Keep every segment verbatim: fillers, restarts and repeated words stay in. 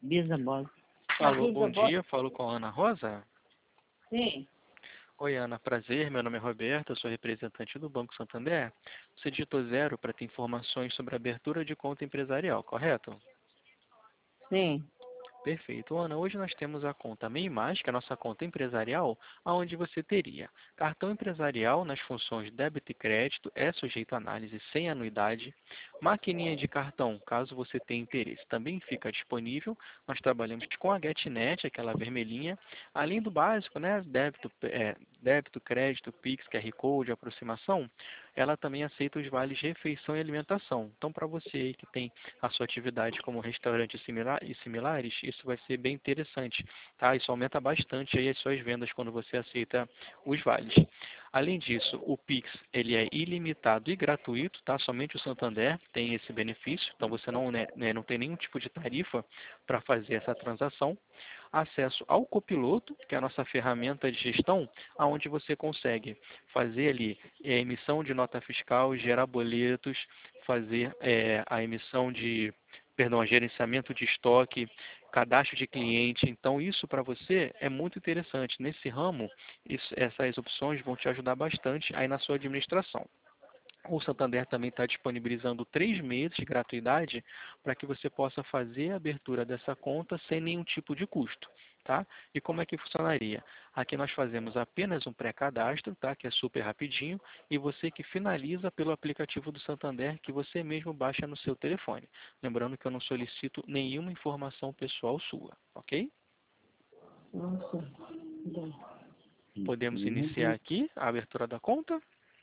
Bisabol. Alô, bom dia. Falo com a Ana Rosa. Sim. Oi, Ana. Prazer. Meu nome é Roberto. Eu sou representante do Banco Santander. Você digitou zero para ter informações sobre a abertura de conta empresarial, correto? Sim. Perfeito. Ana, hoje nós temos a conta MEI Mais, que é a nossa conta empresarial, onde você teria cartão empresarial nas funções débito e crédito, é sujeito a análise sem anuidade. Maquininha de cartão, caso você tenha interesse, também fica disponível. Nós trabalhamos com a GetNet, aquela vermelhinha. Além do básico, né, débito, é, débito, crédito, Pix, Q R Code, aproximação, ela também aceita os vales refeição e alimentação. Então, para você aí que tem a sua atividade como restaurante similar, e similares, isso vai ser bem interessante, tá? Isso aumenta bastante aí as suas vendas quando você aceita os vales. Além disso, o Pix, ele é ilimitado e gratuito, tá? Somente o Santander tem esse benefício, então você não, né, não tem nenhum tipo de tarifa para fazer essa transação. Acesso ao Copiloto, que é a nossa ferramenta de gestão, onde você consegue fazer ali a emissão de nota fiscal, gerar boletos, fazer é, a emissão de, perdão, gerenciamento de estoque, cadastro de cliente. Então, isso para você é muito interessante. Nesse ramo, isso, essas opções vão te ajudar bastante aí na sua administração. O Santander também está disponibilizando três meses de gratuidade para que você possa fazer a abertura dessa conta sem nenhum tipo de custo. Tá? E como é que funcionaria? Aqui nós fazemos apenas um pré-cadastro, tá? Que é super rapidinho, e você que finaliza pelo aplicativo do Santander que você mesmo baixa no seu telefone. Lembrando que eu não solicito nenhuma informação pessoal sua, ok? Nossa. Podemos iniciar aqui a abertura da conta?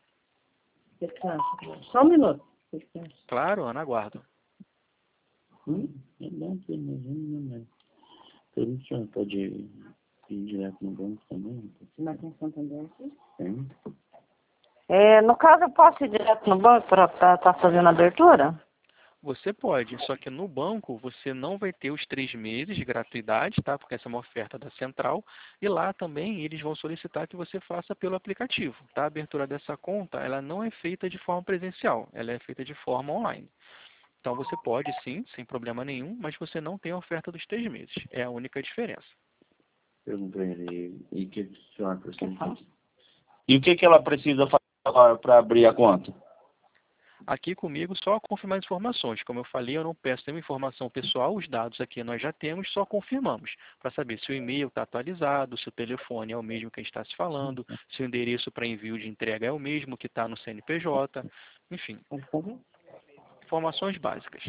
Só um minuto. Claro, Ana, aguardo. Hum? É bom que imagina, tudo que ela pode ir direto no banco também. Mas tem Santander aqui? Tem. É, no caso, eu posso ir direto no banco para estar tá fazendo a abertura? Você pode, só que no banco você não vai ter os três meses de gratuidade, tá? Porque essa é uma oferta da Central. E lá também eles vão solicitar que você faça pelo aplicativo, tá? A abertura dessa conta, ela não é feita de forma presencial, ela é feita de forma online. Então você pode sim, sem problema nenhum, mas você não tem a oferta dos três meses. É a única diferença. Pergunta a ele, e o que a senhora precisa? E o que que ela precisa fazer para abrir a conta? Aqui comigo só confirmar as informações. Como eu falei, eu não peço nenhuma informação pessoal, os dados aqui nós já temos, só confirmamos, para saber se o e-mail está atualizado, se o telefone é o mesmo que a gente está se falando, se o endereço para envio de entrega é o mesmo que está no C N P J, enfim. Informações básicas.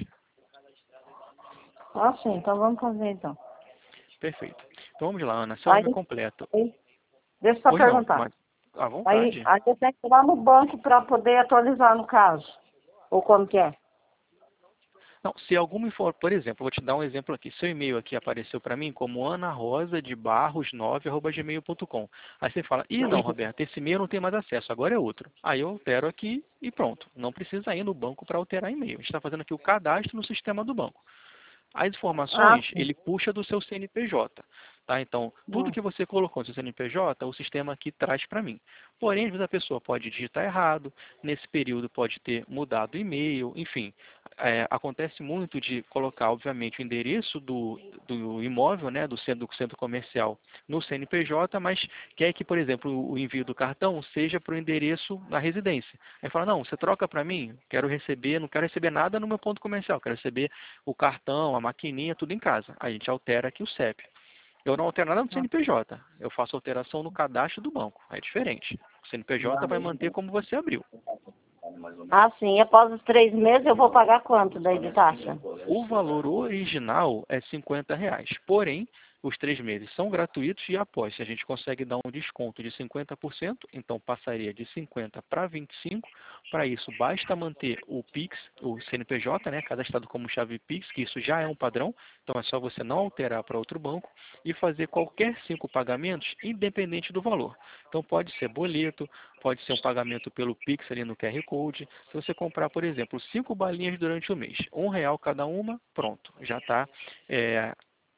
Ah, sim. Então vamos fazer, então. Perfeito. Então vamos lá, Ana, seu Aí, nome completo. aí, deixa eu só Pois não, perguntar. mas à Aí, vontade. aí eu tenho que ir lá no banco para poder atualizar, no caso. Ou como que é? Não, se alguma informação, por exemplo, vou te dar um exemplo aqui. Seu e-mail aqui apareceu para mim como ana rosa de barros nove arroba gmail ponto com. Aí você fala, ih não, Roberto, esse e-mail não tem mais acesso, agora é outro. Aí eu altero aqui e pronto. Não precisa ir no banco para alterar e-mail. A gente está fazendo aqui o cadastro no sistema do banco. As Ah, informações, sim. ele puxa do seu C N P J. Tá? Então, tudo Hum. que você colocou no seu C N P J, o sistema aqui traz para mim. Porém, às vezes a pessoa pode digitar errado, nesse período pode ter mudado o e-mail, enfim. É, acontece muito de colocar, obviamente, o endereço do, do imóvel, né, do centro, do centro comercial no C N P J, mas quer que, por exemplo, o envio do cartão seja para o endereço na residência. Aí fala, não, você troca para mim, quero receber, não quero receber nada no meu ponto comercial, quero receber o cartão, a maquininha, tudo em casa. A gente altera aqui o C E P. Eu não altero nada no C N P J, eu faço alteração no cadastro do banco, é diferente. O C N P J vai manter como você abriu. Ah, sim. E após os três meses eu vou pagar quanto daí de taxa? O valor original é cinquenta reais, porém, os três meses são gratuitos e após, se a gente consegue dar um desconto de cinquenta por cento, então passaria de cinquenta para vinte e cinco. Para isso, basta manter o Pix, o C N P J, né, cadastrado como chave Pix, que isso já é um padrão, então é só você não alterar para outro banco e fazer qualquer cinco pagamentos, independente do valor. Então pode ser boleto, pode ser um pagamento pelo Pix ali no Q R Code. Se você comprar, por exemplo, cinco balinhas durante o mês, um real cada uma, pronto, já está é,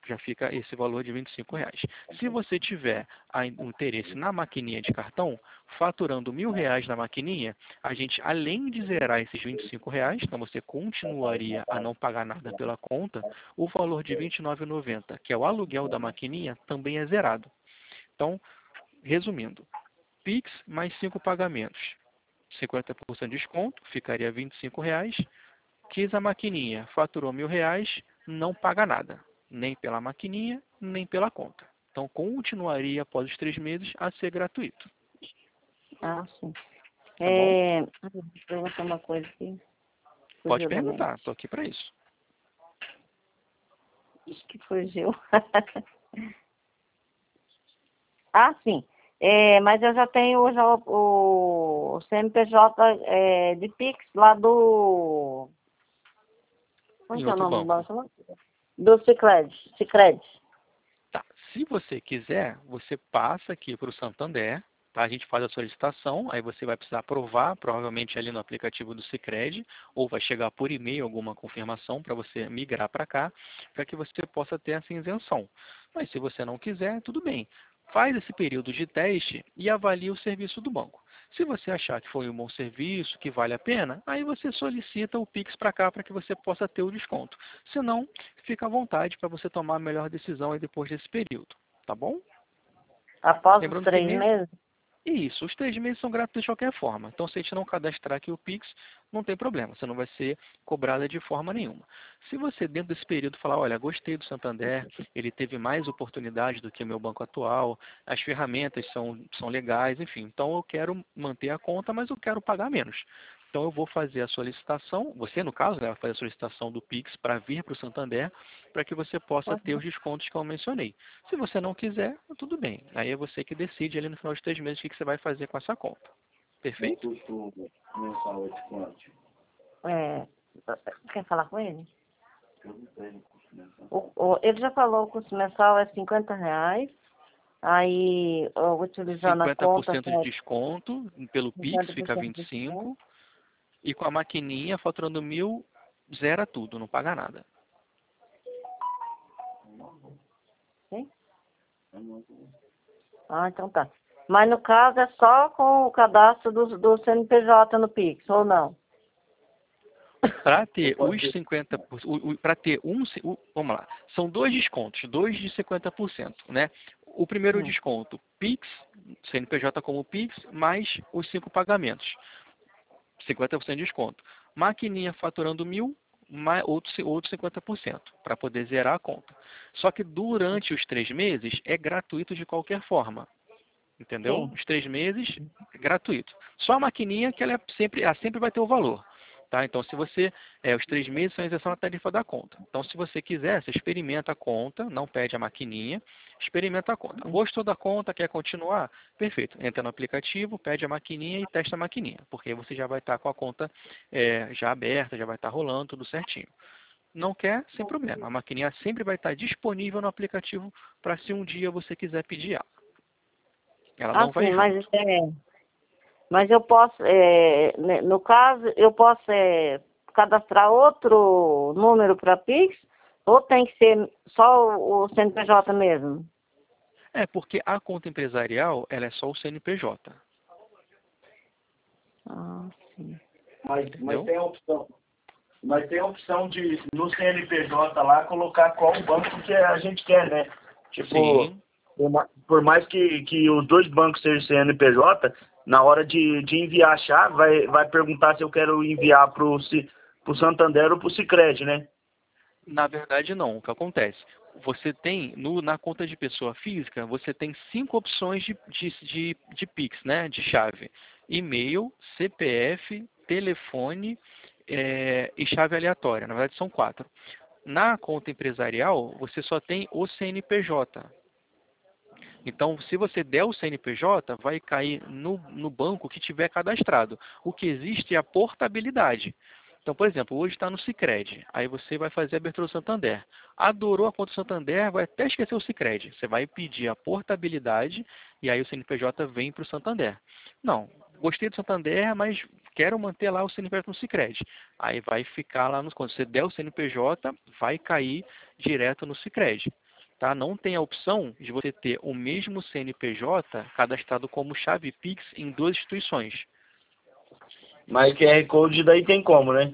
já fica esse valor de vinte e cinco reais. Se você tiver um interesse na maquininha de cartão, faturando mil reais na maquininha, a gente, além de zerar esses vinte e cinco reais, então você continuaria a não pagar nada pela conta, o valor de vinte e nove reais e noventa centavos, que é o aluguel da maquininha, também é zerado. Então, resumindo, Pix mais cinco pagamentos, cinquenta por cento de desconto, ficaria vinte e cinco reais. Quis a maquininha, faturou mil reais, não paga nada, nem pela maquininha, nem pela conta. Então, continuaria após os três meses a ser gratuito. Ah, sim. Tá É... Ah, Vou perguntar uma coisa aqui. Pode Fugiu da perguntar, mente. estou aqui para isso. Acho que fugiu. Ah, sim. É, mas eu já tenho já o, o C N P J é, de Pix lá do... Como Em que é o outro nome do banco. banco? Do Sicredi. Sicredi. Tá. Se você quiser, você passa aqui para o Santander, tá? A gente faz a solicitação, aí você vai precisar aprovar, provavelmente ali no aplicativo do Sicredi, ou vai chegar por e-mail alguma confirmação para você migrar para cá, para que você possa ter essa isenção. Mas se você não quiser, tudo bem. Faz esse período de teste e avalie o serviço do banco. Se você achar que foi um bom serviço, que vale a pena, aí você solicita o Pix para cá para que você possa ter o desconto. Se não, fica à vontade para você tomar a melhor decisão aí depois desse período, tá bom? Após os Lembrando que três mesmo... meses? Isso, os três meses são gratuitos de qualquer forma. Então, se a gente não cadastrar aqui o Pix, não tem problema, você não vai ser cobrada de forma nenhuma. Se você, dentro desse período, falar, olha, gostei do Santander, ele teve mais oportunidade do que o meu banco atual, as ferramentas são, são legais, enfim, então eu quero manter a conta, mas eu quero pagar menos. Então, eu vou fazer a solicitação, você, no caso, né, vai fazer a solicitação do Pix para vir para o Santander, para que você possa ter os descontos que eu mencionei. Se você não quiser, tudo bem. Aí é você que decide ali no final de três meses o que que você vai fazer com essa conta. Perfeito? O custo mensal é de quanto? É, quer falar com ele? Eu não tenho custo mensal. O, o, ele já falou, o custo mensal é cinquenta reais. Aí, eu, utilizando a cinquenta por conta, cento de desconto, pelo Pix cinquenta por fica cento vinte de e cinco desconto. por cento. E com a maquininha, faturando mil, zera tudo, não paga nada. Sim? É muito. Ah, então tá. Mas no caso é só com o cadastro do, do C N P J no Pix, ou não? Para ter os cinquenta por cento, para ter um, o- vamos lá, são dois descontos, dois de cinquenta por cento, né? O primeiro Hum. desconto, Pix, C N P J como Pix, mais os cinco pagamentos, cinquenta por cento de desconto. Maquininha faturando mil, mais outro, outro cinquenta por cento, para poder zerar a conta. Só que durante os três meses é gratuito de qualquer forma. Entendeu? Sim. Os três meses, é gratuito. Só a maquininha que ela, é sempre, ela sempre vai ter o valor. Tá? Então, se você, é, os três meses são a isenção na tarifa da conta. Então, se você quiser, você experimenta a conta, não pede a maquininha, experimenta a conta. Gostou da conta, quer continuar? Perfeito. Entra no aplicativo, pede a maquininha e testa a maquininha, porque aí você já vai estar com a conta é, já aberta, já vai estar rolando tudo certinho. Não quer? Sem problema. A maquininha sempre vai estar disponível no aplicativo para se um dia você quiser pedir ela. Ela Ah, não vai sim, mas, junto. é, mas eu posso, é, né, no caso, eu posso é, cadastrar outro número para Pix, ou tem que ser só o, o C N P J mesmo? É, porque a conta empresarial, ela é só o C N P J. Ah, sim. Mas, mas Entendeu? tem a opção. Mas tem a opção de, no C N P J lá, colocar qual banco que a gente quer, né? Tipo, Sim. por ma- por mais que, que os dois bancos sejam C N P J, na hora de, de enviar a chave, vai, vai perguntar se eu quero enviar pro, Ci- pro Santander ou pro Sicredi, né? Na verdade, não. O que acontece? Você tem, no, na conta de pessoa física, você tem cinco opções de, de, de, de Pix, né? De chave. E-mail, C P F, telefone é, e chave aleatória. Na verdade, são quatro. Na conta empresarial, você só tem o C N P J. Então, se você der o C N P J, vai cair no, no banco que tiver cadastrado. O que existe é a portabilidade. Então, por exemplo, hoje está no Sicredi. Aí você vai fazer a abertura do Santander. Adorou a conta do Santander, vai até esquecer o Sicredi. Você vai pedir a portabilidade e aí o C N P J vem para o Santander. Não, gostei do Santander, mas quero manter lá o C N P J no Sicredi. Aí vai ficar lá nos contos. Se você der o C N P J, vai cair direto no Sicredi. tá? Não tem a opção de você ter o mesmo C N P J cadastrado como chave Pix em duas instituições. Mas Q R Code daí tem como, né?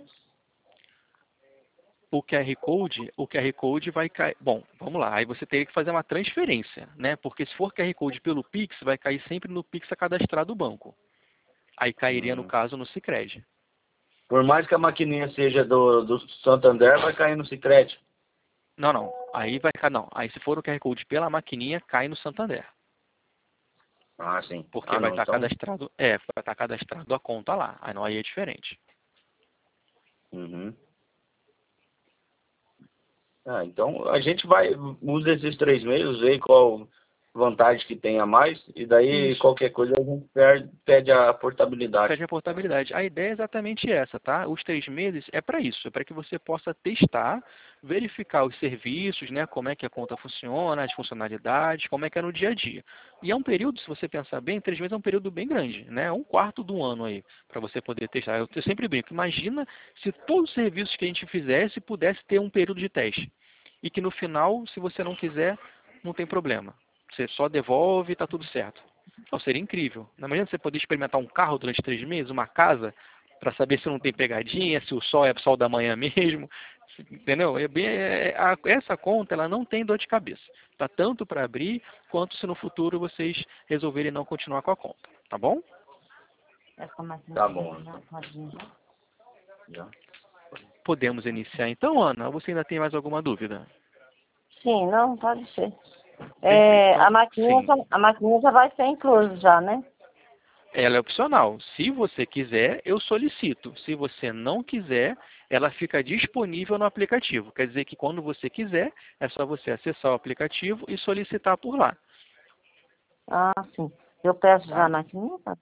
O Q R Code, o Q R Code vai cair... Bom, vamos lá. Aí você teria que fazer uma transferência, né? Porque se for Q R Code pelo Pix, vai cair sempre no Pix a cadastrar do banco. Aí cairia, no Hum. caso, no Sicredi. Por mais que a maquininha seja do, do Santander, vai cair no Sicredi. Não, não. Aí vai cair... Não. Aí se for o Q R Code pela maquininha, cai no Santander. Ah, sim. Porque Ah, vai não. estar Então... cadastrado... É, vai estar cadastrado a conta lá. Aí não, aí é diferente. Uhum. Ah, então a gente vai, usa esses três meios, vê qual vantagem que tem a mais, e daí Isso. qualquer coisa a gente pede, pede a portabilidade. Pede a portabilidade. A ideia é exatamente essa, tá? Os três meses é para isso, é para que você possa testar, verificar os serviços, né? Como é que a conta funciona, as funcionalidades, como é que é no dia a dia. E é um período, se você pensar bem, três meses é um período bem grande, né? Um quarto do ano aí, para você poder testar. Eu, eu sempre brinco, imagina se todos os serviços que a gente fizesse pudesse ter um período de teste. E que no final, se você não quiser, não tem problema. Você só devolve e está tudo certo. Então, seria incrível. Não imagina você poder experimentar um carro durante três meses, uma casa, para saber se não tem pegadinha, se o sol é sol da manhã mesmo. Entendeu? É bem, é, a, essa conta ela não tem dor de cabeça. Tá tanto para abrir, quanto se no futuro vocês resolverem não continuar com a conta. Tá bom? Tá bom. Já. Podemos iniciar então, Ana? Ou você ainda tem mais alguma dúvida? Sim, não, pode ser. Perfeito. É, Então, a maquininha, sim. já- a maquininha já vai ser incluso já, né? Ela é opcional. Se você quiser, eu solicito. Se você não quiser, ela fica disponível no aplicativo. Quer dizer que quando você quiser, é só você acessar o aplicativo e solicitar por lá. Ah, sim. Eu peço já a Tá? maquininha, tá?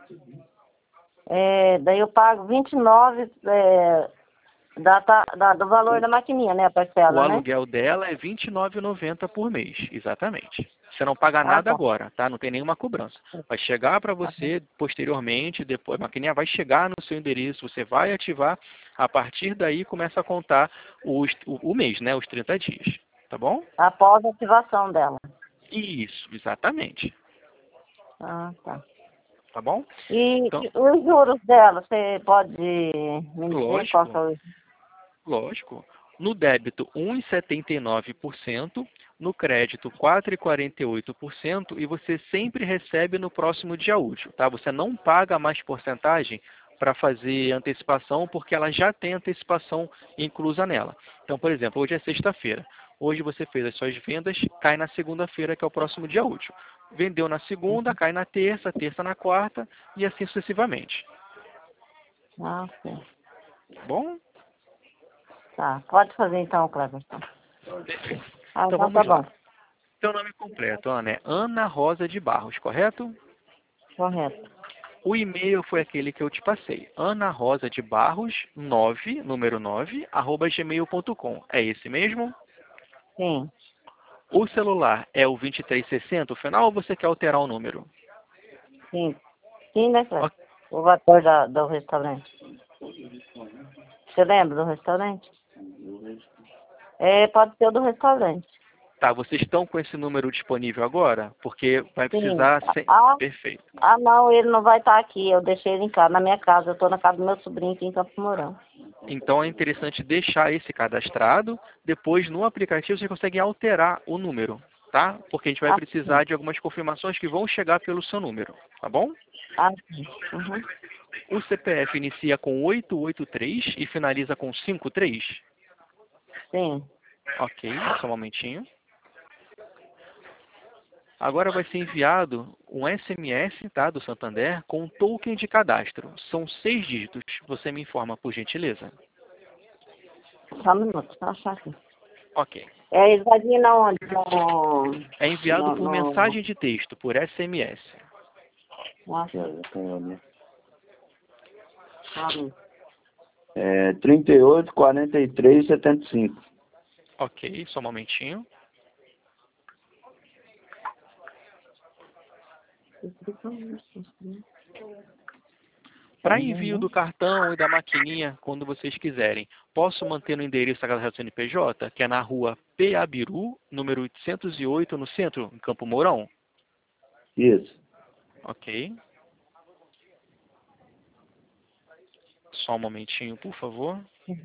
É, daí eu pago vinte e nove é, da, ta- da, do valor O, da maquininha, né? A o parcela, né? aluguel dela é vinte e nove reais e noventa centavos por mês. Exatamente. Você não paga Ah, nada tá. agora, tá? Não tem nenhuma cobrança. Vai chegar para Ah, tá. você posteriormente, depois a maquininha vai chegar no seu endereço, você vai ativar, a partir daí começa a contar os, o, o mês, né? Os trinta dias. Tá bom? Após a ativação dela. Isso, exatamente. Ah, tá. Tá bom? E, Então, e os juros dela, você pode me dizer qual que é lógico, o... lógico. No débito, um vírgula setenta e nove por cento, no crédito, quatro vírgula quarenta e oito por cento e você sempre recebe no próximo dia útil, tá? Você não paga mais porcentagem para fazer antecipação, porque ela já tem antecipação inclusa nela. Então, por exemplo, hoje é sexta-feira. Hoje você fez as suas vendas, cai na segunda-feira, que é o próximo dia útil. Vendeu na segunda, cai na terça, terça na quarta e assim sucessivamente. Ah, sim. Tá bom? Tá. Pode fazer então, Cleverson. Perfeito. Ah, Então então tá vamos lá. bom. Seu nome completo, Ana, é Ana Rosa de Barros, correto? Correto. O e-mail foi aquele que eu te passei. Ana Rosa de Barros, nove, número nove, arroba gmail ponto com. É esse mesmo? Sim. O celular é o vinte e três sessenta, o final, ou você quer alterar o número? Sim. Sim, né, Ó, Cleverson? O valor da, do restaurante. Você lembra do restaurante? É, pode ser o do restaurante. tá, vocês estão com esse número disponível agora? Porque vai Sim. precisar... Sem... Ah, Perfeito. ah, não, ele não vai estar aqui. Eu deixei ele em casa, na minha casa. Eu tô na casa do meu sobrinho aqui em Campo Mourão. Então é interessante deixar esse cadastrado. Depois, no aplicativo, você consegue alterar o número, tá? Porque a gente vai Ah, sim. precisar de algumas confirmações que vão chegar pelo seu número, tá bom? Ah, sim. Uhum. O C P F inicia com oito oito três e finaliza com cinquenta e três. Sim. Ok, só um momentinho. Agora vai ser enviado um S M S, tá, do Santander com um token de cadastro. São seis dígitos. Você me informa, por gentileza. Só um minuto, deixa eu achar aqui. Ok. É, ele vai vir na onde? No... É enviado No... por no... mensagem de texto, por S M S. Nossa, eu tenho... Ah, É trinta e oito, quarenta e três, setenta e cinco. Ok, só um momentinho. Para envio do cartão e da maquininha, quando vocês quiserem, posso manter no endereço da Casa do C N P J, que é na rua Peabiru, número oitocentos e oito, no centro, em Campo Mourão? Isso. Ok. Só um momentinho, por favor.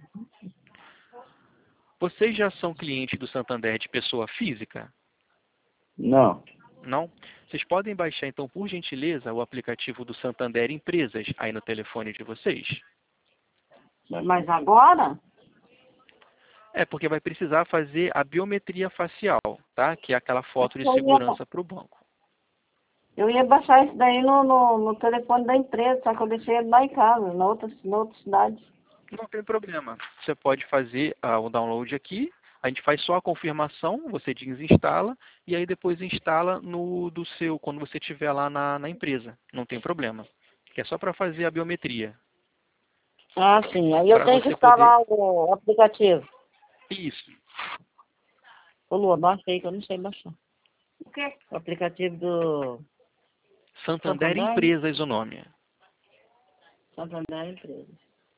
Vocês já são clientes do Santander de pessoa física? Não. Não? Vocês podem baixar, então, por gentileza, o aplicativo do Santander Empresas aí no telefone de vocês? Mas agora? É, porque vai precisar fazer a biometria facial, tá? Que é aquela foto de Eu ia- segurança para o banco. Eu ia baixar isso daí no, no, no telefone da empresa, só que eu deixei ele lá em casa, na outra, na outra cidade. Não tem problema. Você pode fazer ah, o download aqui, a gente faz só a confirmação, você desinstala, e aí depois instala no do seu, quando você estiver lá na, na empresa. Não tem problema. Que é só para fazer a biometria. Ah, sim. Aí eu Pra tenho que você instalar o aplicativo. Isso. Ô, Lua, baixa aí que eu não sei baixar. O quê? O aplicativo do Santander Santander? Empresas o nome. Santander Empresas.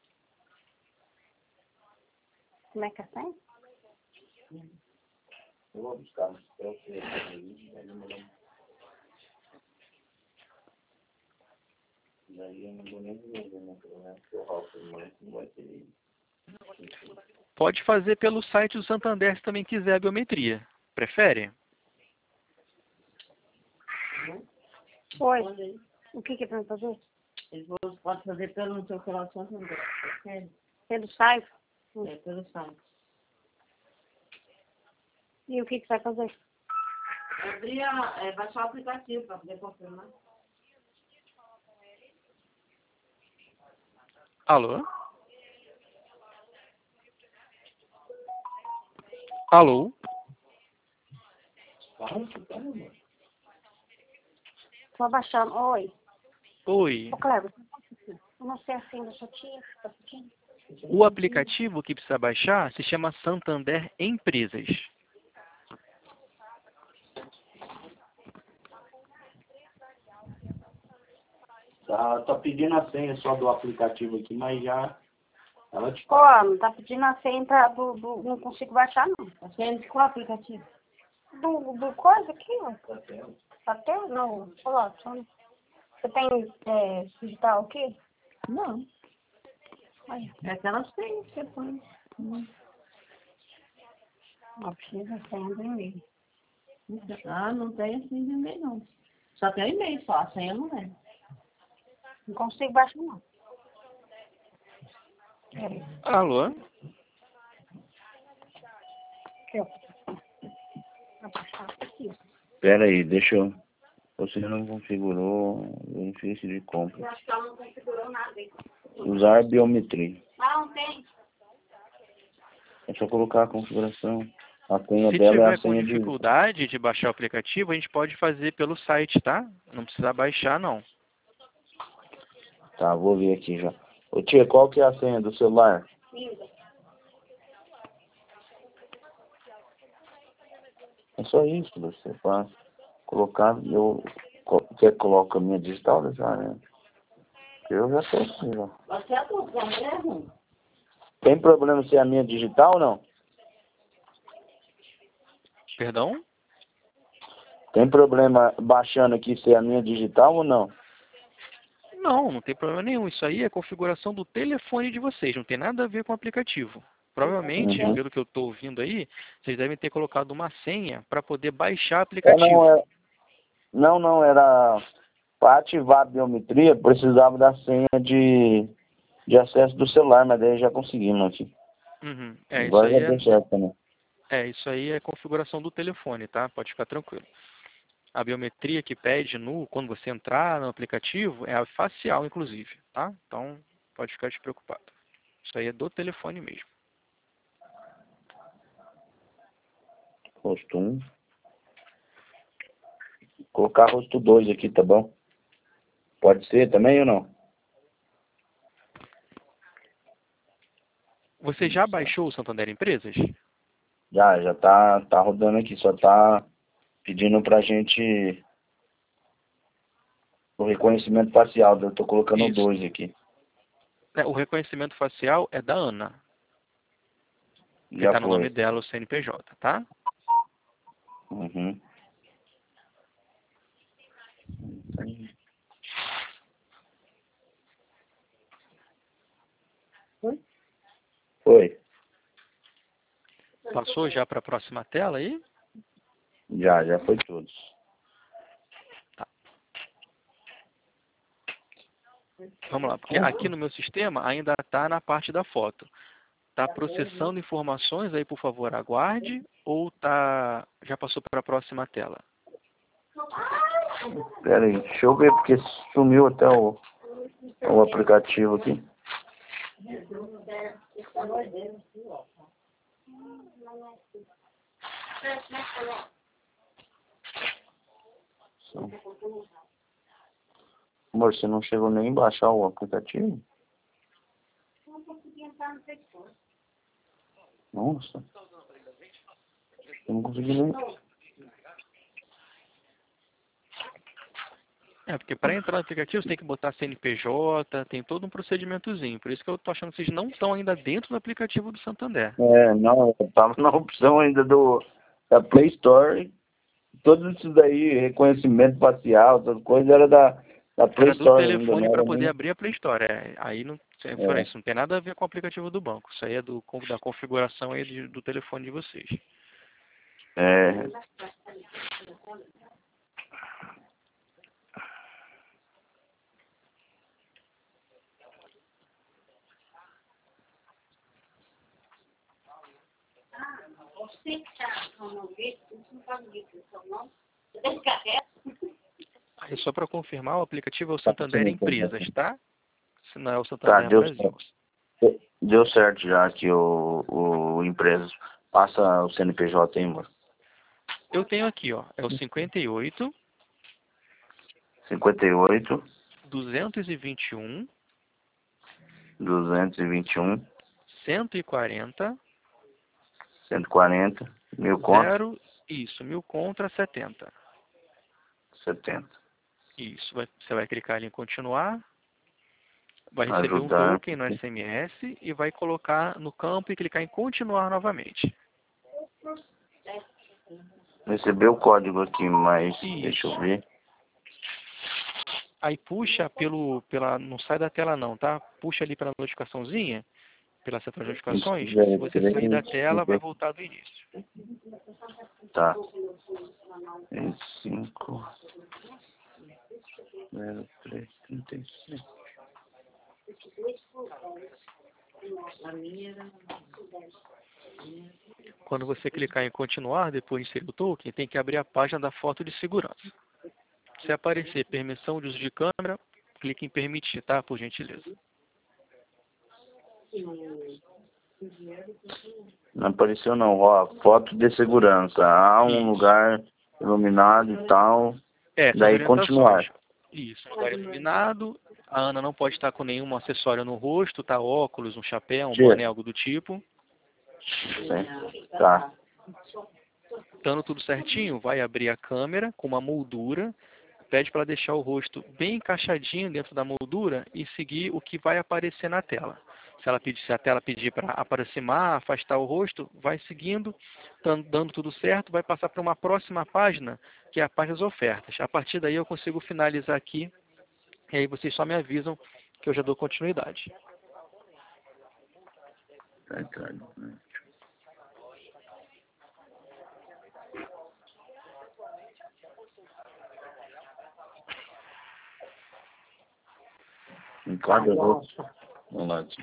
Como é que é assim? Eu vou buscar. Pode fazer pelo site do Santander se também quiser a biometria. Prefere? Oi. O que que é pra fazer? Eles vão- pode fazer pelo no seu coração também. Pelo site? É, pelo site. E o que que você vai fazer? Abrir a, é, baixar o aplicativo para poder confirmar. Alô? Alô? Tô abaixando. Oi. Oi. Ô, Cleber, eu não sei assim da sua tia, tá pedindo? O aplicativo que precisa baixar se chama Santander Empresas. Tá, tá pedindo a senha só do aplicativo aqui, mas já... Ela te... Pô, não tá pedindo a senha pra, do, do... Não consigo baixar, não. A senha de qual aplicativo? Do, do coisa aqui, ó. Até? Não. Olha lá, só... Você tem é, digital aqui? Não. Olha, é aquelas senhas que você põe. Hum. Ó, precisa a senha do e-mail. Ah, não tem a senha do e-mail, não. Só tem o e-mail só, a senha não é. Não consigo baixar, não. É. Alô? Aqui, ó. Vou baixar aqui. Pera aí, deixa eu... Você não configurou o benefício de compra. Eu acho que ela não configurou nada. Hein? Usar biometria. Ah, não tem. É só colocar a configuração. A senha Se dela é tiver a com senha de... dificuldade de baixar o aplicativo, a gente pode fazer pelo site, tá? Não precisa baixar, não. Tá, vou ver aqui já. Ô tia, qual que é a senha do celular? É só isso que você faz. Colocar, eu... Quer que coloque a minha digital já, né? Eu já tô assim, já. Você é do mesmo? Tem problema se é a minha digital ou não? Perdão? Tem problema baixando aqui se é a minha digital ou não? Não, não tem problema nenhum. Isso aí é a configuração do telefone de vocês. Não tem nada a ver com o aplicativo. Provavelmente, Uhum. pelo que eu estou ouvindo aí, vocês devem ter colocado uma senha para poder baixar o É, aplicativo. não, é... não, não, era... Para ativar a biometria, precisava da senha de, de acesso do celular, mas daí já conseguimos aqui. Uhum. É, isso Agora aí já é, deu certo também. é, isso aí é a configuração do telefone, tá? Pode ficar tranquilo. A biometria que pede no, quando você entrar no aplicativo é a facial, inclusive, tá? Então, pode ficar despreocupado. Isso aí é do telefone mesmo. Rosto um. Colocar rosto dois aqui, tá bom? Pode ser também ou não? Você já baixou o Santander Empresas? Já, já tá, tá rodando aqui, só tá pedindo pra gente o reconhecimento facial. Eu tô colocando Isso. dois aqui. É, o reconhecimento facial é da Ana. Que Já está no foi. nome dela, o C N P J, tá? Uhum. Foi. Passou já para a próxima tela aí? Já, já foi todos. Tá. Vamos lá, porque aqui no meu sistema ainda está na parte da foto. Está processando informações aí, por favor, aguarde, ou tá, já passou para a próxima tela? Pera aí, deixa eu ver, porque sumiu até o, o aplicativo aqui. Amor, você não chegou nem a baixar o aplicativo? Nossa. Eu não consegui nem... É, porque para entrar no aplicativo você tem que botar C N P J, tem todo um procedimentozinho. Por isso que eu tô achando que vocês não estão ainda dentro do aplicativo do Santander. É, não, eu tava na opção ainda do, da Play Store. Todos isso daí, reconhecimento facial, essas coisas, era da, da Play Era do Store ainda, telefone não para era poder nem... abrir a Play Store. É, aí não, eu É. falei, isso não tem nada a ver com o aplicativo do banco. Isso aí é do, da configuração aí de, do telefone de vocês. É. Aí só para confirmar, o aplicativo é o Tá Santander funcionando, Empresas, tá? Se não é o Tá, Santander deu Brasil. certo. Deu certo já que o, o empresa passa o C N P J aí, mano. Eu tenho aqui, ó, é o cinquenta e oito, cinquenta e oito, duzentos e vinte e um, duzentos e vinte e um, cento e quarenta, cento e quarenta, mil conto, zero, isso, mil contra setenta. setenta. Isso, vai, você vai clicar ali em continuar, vai receber um Ajudar. token no S M S e vai colocar no campo e clicar em continuar novamente. Recebeu o código aqui, mas Isso. deixa eu ver. Aí puxa pelo, pela, não sai da tela não, tá? Puxa ali pela notificaçãozinha, pela central de notificações. Se você sair da tela, vai voltar do início. Tá. É cinco, zero, três, trinta e cinco. Quando você clicar em continuar, depois de inserir o token, tem que abrir a página da foto de segurança. Se aparecer permissão de uso de câmera, clique em permitir, tá? Por gentileza. Não apareceu não, ó, foto de segurança. Há um Isso. lugar iluminado e tal. É, essas Daí orientações. continuar. Isso, lugar iluminado. A Ana não pode estar com nenhum acessório no rosto, tá? Óculos, um chapéu, um Tira. boné, algo do tipo. Sim. Tá. Estando tudo certinho, vai abrir a câmera com uma moldura. Pede para deixar o rosto bem encaixadinho dentro da moldura e seguir o que vai aparecer na tela. Se, ela pedir, se a tela pedir para aproximar, afastar o rosto, vai seguindo, dando tudo certo, vai passar para uma próxima página, que é a página das ofertas. A partir daí eu consigo finalizar aqui, e aí vocês só me avisam que eu já dou continuidade. Tá, tá. Em cada rosto. Vamos lá, tio.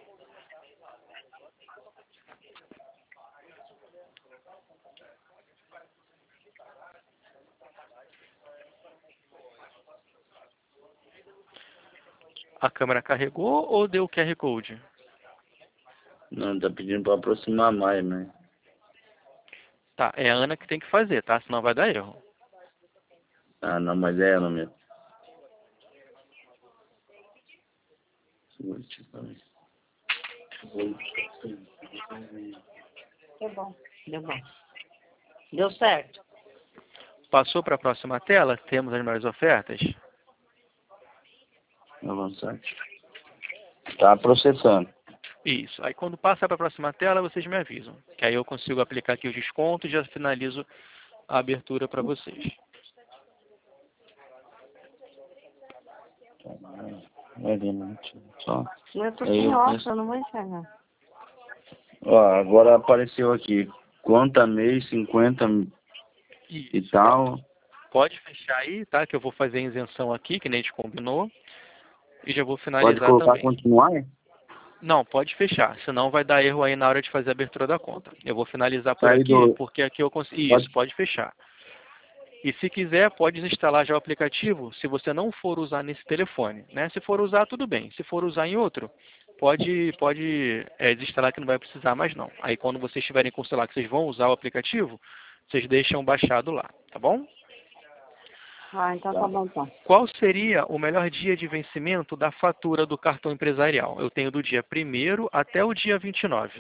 A câmera carregou ou deu o Q R Code? Não, tá pedindo pra aproximar mais, né? Tá, é a Ana que tem que fazer, tá? Senão vai dar erro. Ah, não, mas é ela mesmo. Deu bom, deu bom. Deu certo. Passou para a próxima tela, temos as melhores ofertas. Avançar. Tá processando. Isso. Aí quando passa para a próxima tela, vocês me avisam. Que aí eu consigo aplicar aqui os descontos e já finalizo a abertura para vocês. Só. Eu tô Aí sem eu óculos, penso- eu não vou enxergar. Ó, agora apareceu aqui. Conta mês, cinquenta e Isso. tal. Pode fechar aí, tá? Que eu vou fazer a isenção aqui, que nem a gente combinou. E já vou Pode finalizar colocar também. continuar? Não, pode fechar, senão vai dar erro aí na hora de fazer a abertura da conta. Eu vou finalizar por Sair aqui, do... porque aqui eu consigo. Pode... Isso, pode fechar. E se quiser, pode desinstalar já o aplicativo, se você não for usar nesse telefone, né? Se for usar, tudo bem. Se for usar em outro, pode, pode é, desinstalar que não vai precisar mais não. Aí quando vocês tiverem com o celular que vocês vão usar o aplicativo, vocês deixam baixado lá, tá bom? Ah, então tá bom, então. Qual seria o melhor dia de vencimento da fatura do cartão empresarial? Eu tenho do dia primeiro até o dia vinte e nove.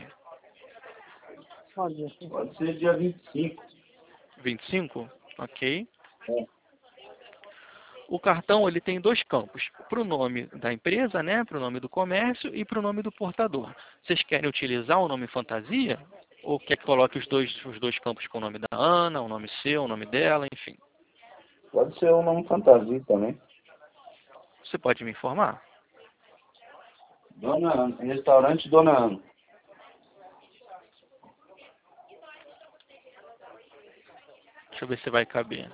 Pode ir. Pode ser dia vinte e cinco. vinte e cinco? Ok. É. O cartão ele tem dois campos, para o nome da empresa, né, para o nome do comércio e para o nome do portador. Vocês querem utilizar o nome fantasia? Ou quer que coloque os dois, os dois campos com o nome da Ana, o nome seu, o nome dela, enfim? Pode ser um nome fantasia também. Você pode me informar? Dona Ana. Restaurante Dona Ana. Deixa eu ver se vai caber.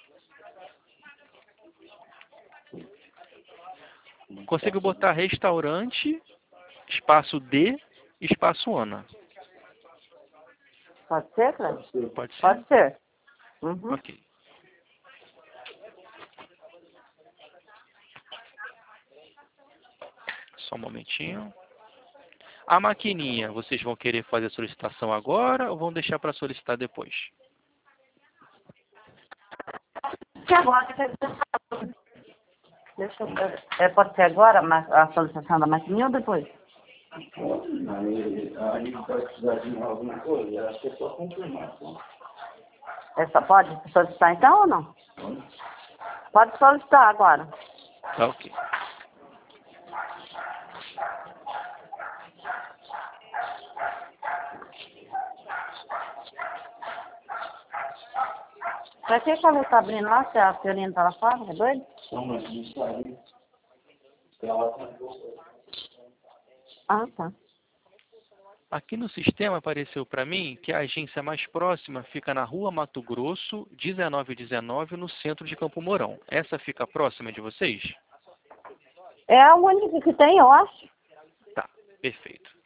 Consigo botar restaurante, espaço D, espaço Ana. Pode ser, Cláudio? Pode ser? Pode ser. Uhum. Ok. Só um momentinho. A maquininha, vocês vão querer fazer a solicitação agora ou vão deixar para solicitar depois? Que agora, deixa eu ver. É, pode ser agora a a solicitação da maquininha ou depois? Aí, aí vai precisar de alguma coisa, acho que é só confirmar. Essa pode solicitar então ou não? Pode solicitar agora. Tá ok. Pra que que ela tá abrindo lá se a Fiorina tá lá fora? É doido? Não, mas não saiu. Ela tá... Ah, tá. Aqui no sistema apareceu para mim que a agência mais próxima fica na Rua Mato Grosso, dezenove dezenove, no centro de Campo Mourão. Essa fica próxima de vocês? É a única que tem, eu acho. Tá, perfeito.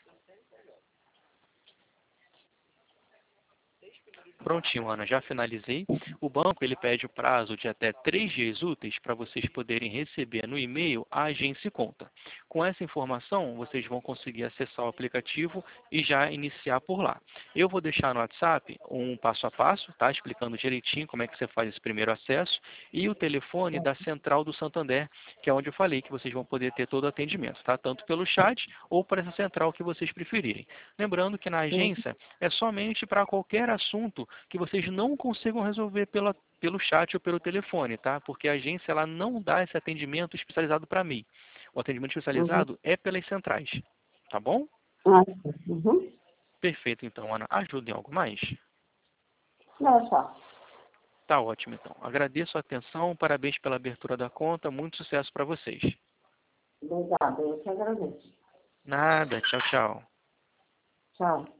Prontinho, Ana, já finalizei. O banco ele pede o prazo de até três dias úteis para vocês poderem receber no e-mail a agência e conta. Com essa informação, vocês vão conseguir acessar o aplicativo e já iniciar por lá. Eu vou deixar no WhatsApp um passo a passo, tá? Explicando direitinho como é que você faz esse primeiro acesso e o telefone da Central do Santander, que é onde eu falei que vocês vão poder ter todo o atendimento, tá? Tanto pelo chat ou por essa central que vocês preferirem. Lembrando que na agência é somente para qualquer assunto que vocês não consigam resolver pela, pelo chat ou pelo telefone, tá? Porque a agência ela não dá esse atendimento especializado para mim. O atendimento especializado Uhum. é pelas centrais, tá bom? Ah, uhum. Perfeito, então, Ana. Ajuda em algo mais? Não, é só. Tá ótimo, então. Agradeço a atenção, parabéns pela abertura da conta, muito sucesso para vocês. Obrigada, eu que agradeço. Nada, tchau, tchau. Tchau.